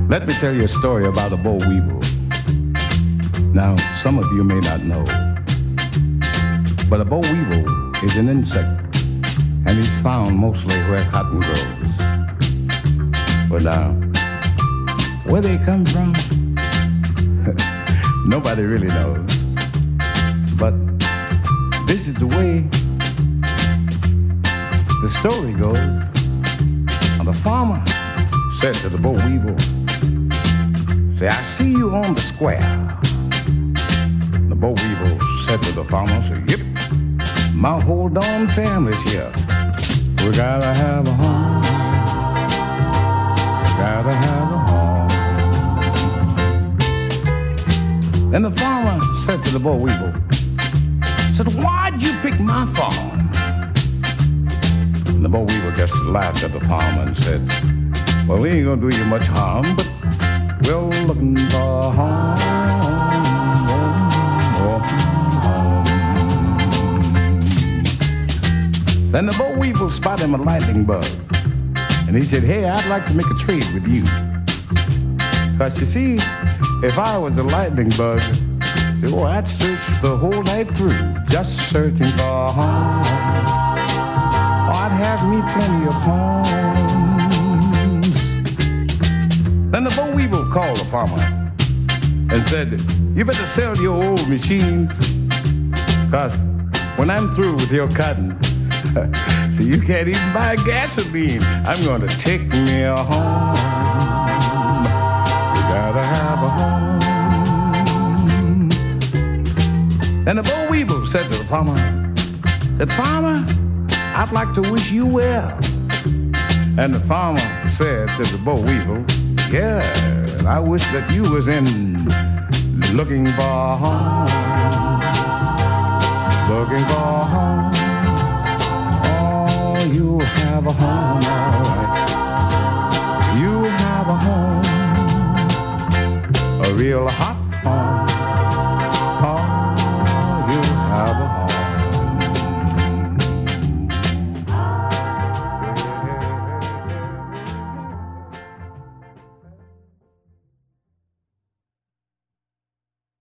Let me tell you a story about a boll weevil. Now, some of you may not know, but a boll weevil is an insect, and it's found mostly where cotton grows. But now, where they come from, nobody really knows. But this is the way the story goes. And the farmer said to the boll weevil, say, I see you on the square. The boll weevil said to the farmer, say, yep, my whole darn family's here. We gotta have a home. Gotta have a home. Then the farmer said to the boll weevil, said, why'd you pick my farm? And the boll weevil just laughed at the farmer and said, well, we ain't gonna do you much harm, but we're looking for a home. Then the boll weevil spotted him a lightning bug, and he said, hey, I'd like to make a trade with you. Because you see, if I was a lightning bug, oh, I'd search the whole night through, just searching for a home. Oh, I'd have me plenty of homes. Then the boll weevil called the farmer and said, you better sell your old machines, because when I'm through with your cotton, so you can't even buy gasoline. I'm going to take me a home. You gotta have a home. And the boll weevil said to the farmer, farmer, I'd like to wish you well. And the farmer said to the boll weevil, yeah, I wish that you was in looking for a home. Looking for a home. You'll have a home, all right. You'll have a home, a real hot